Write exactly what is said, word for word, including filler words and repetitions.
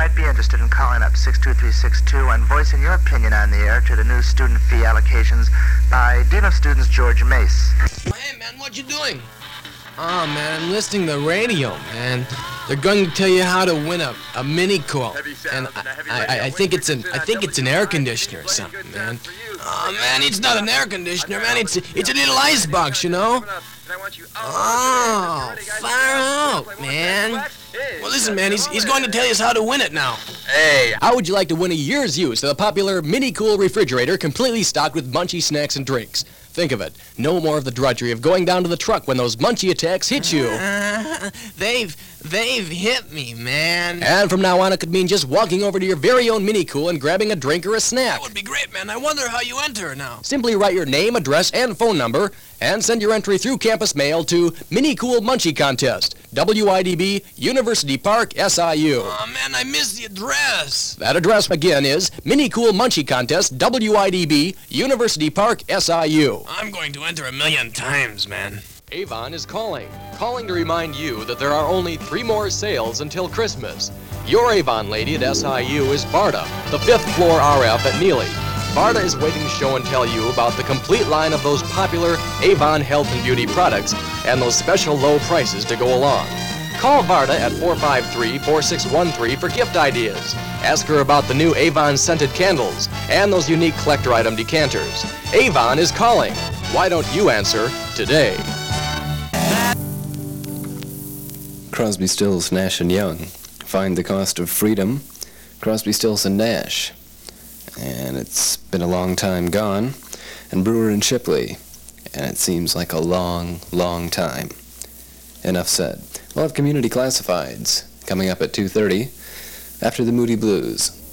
might be interested in calling up six two three six two and voicing your opinion on the air to the new student fee allocations by Dean of Students George Mace. Hey, man, what you doing? Oh, man, I'm listening to the radio, man. They're going to tell you how to win a, a Mini Cool. And I, I, I think it's an I think it's an air conditioner or something, man. Oh, man, it's not an air conditioner, man. It's it's a little ice box, you know? Oh, far out, man. Well, listen, man, he's, he's going to tell us how to win it now. Hey, how would you like to win a year's use of the popular Mini Cool refrigerator completely stocked with munchy snacks and drinks? Think of it. No more of the drudgery of going down to the truck when those munchy attacks hit you. Uh, they've, they've hit me, man. And from now on, it could mean just walking over to your very own Mini Cool and grabbing a drink or a snack. That would be great, man. I wonder how you enter now. Simply write your name, address, and phone number, and send your entry through campus mail to Mini Cool Munchie Contest, W I D B, University Park, S I U. Oh, man, I missed the address. That address, again, is Mini Cool Munchie Contest, W I D B, University Park, S I U. I'm going to enter a million times, man. Avon is calling. Calling to remind you that there are only three more sales until Christmas. Your Avon lady at S I U is Barda, the fifth floor R F at Neely. Barda is waiting to show and tell you about the complete line of those popular Avon health and beauty products and those special low prices to go along. Call Varda at four five three, four six one three for gift ideas. Ask her about the new Avon scented candles and those unique collector item decanters. Avon is calling. Why don't you answer today? Crosby, Stills, Nash and Young. Find the cost of freedom. Crosby, Stills and Nash. And it's been a long time gone. And Brewer and Shipley. And it seems like a long, long time. Enough said. We'll have Community Classifieds coming up at two thirty after the Moody Blues.